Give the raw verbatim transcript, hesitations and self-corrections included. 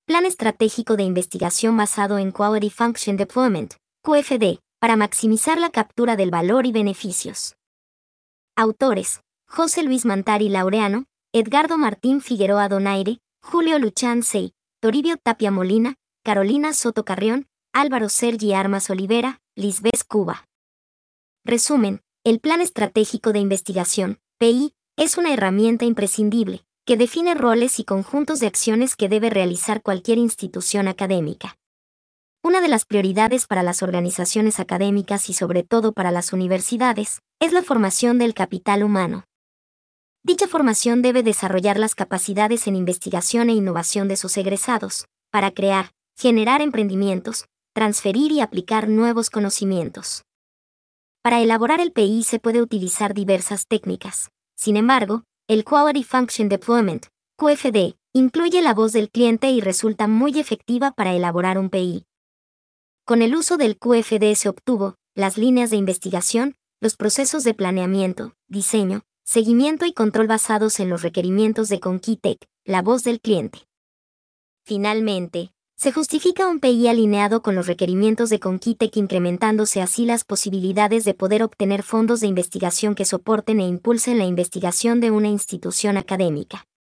Plan Estratégico de Investigación basado en Quality Function Deployment, Q F D, para maximizar la captura del valor y beneficios. Autores: José Luis Mantari Laureano, Edgardo Martín Figueroa Donaire, Julio Luchán Sey, Toribio Tapia Molina, Carolina Soto Carrión, Álvaro Sergi Armas Olivera, Lisbeth Cuba. Resumen: el Plan Estratégico de Investigación, P I, es una herramienta imprescindible, que define roles y conjuntos de acciones que debe realizar cualquier institución académica. Una de las prioridades para las organizaciones académicas y sobre todo para las universidades, es la formación del capital humano. Dicha formación debe desarrollar las capacidades en investigación e innovación de sus egresados, para crear, generar emprendimientos, transferir y aplicar nuevos conocimientos. Para elaborar el P I se puede utilizar diversas técnicas. Sin embargo, el Quality Function Deployment, Q F D, incluye la voz del cliente y resulta muy efectiva para elaborar un P I. Con el uso del Q F D se obtuvo las líneas de investigación, los procesos de planeamiento, diseño, seguimiento y control basados en los requerimientos de Conquitec, la voz del cliente. Finalmente, se justifica un P I alineado con los requerimientos de Conquitec, incrementándose así las posibilidades de poder obtener fondos de investigación que soporten e impulsen la investigación de una institución académica.